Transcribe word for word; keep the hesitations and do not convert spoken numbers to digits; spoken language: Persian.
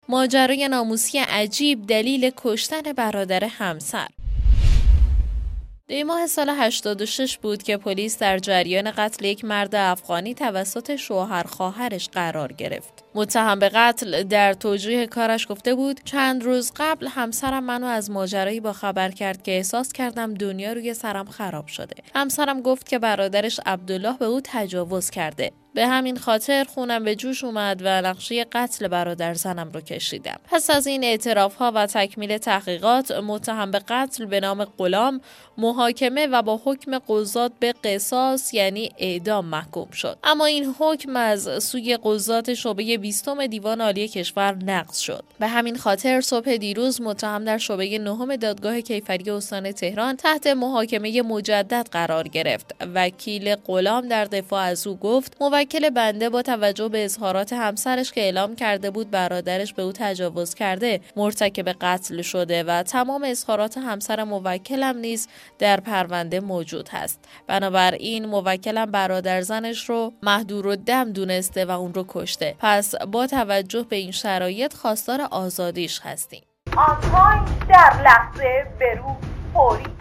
ماجرای ناموسی عجیب دلیل کشتن برادر همسر. دی ماه سال هشتاد و شش بود که پلیس در جریان قتل یک مرد افغانی توسط شوهر خواهرش قرار گرفت. متهم به قتل در توجیه کارش گفته بود چند روز قبل همسرم منو از ماجرایی باخبر کرد که احساس کردم دنیا روی سرم خراب شده. همسرم گفت که برادرش عبدالله به او تجاوز کرده. به همین خاطر خونم به جوش اومد و نقشه قتل برادر زنم رو کشیدم. پس از این اعتراف‌ها و تکمیل تحقیقات، متهم به قتل به نام غلام محاکمه و با حکم قضات به قصاص یعنی اعدام محکوم شد. اما این حکم از سوی قضات شعبه بیستم دیوان عالی کشور نقض شد. به همین خاطر صبح دیروز متهم در شعبه نهم دادگاه کیفری استان تهران تحت محاکمه مجدد قرار گرفت. وکیل غلام در دفاع از او گفت موکل بنده با توجه به اظهارات همسرش که اعلام کرده بود برادرش به او تجاوز کرده مرتکب قتل شده و تمام اظهارات همسر موکلم نیز در پرونده موجود هست. بنابراین موکلم برادر زنش رو مهدورالدم دونسته و اون رو کشته. پس با توجه به این شرایط خواستار آزادیش هستیم. آن تایم در لحظه برو فوری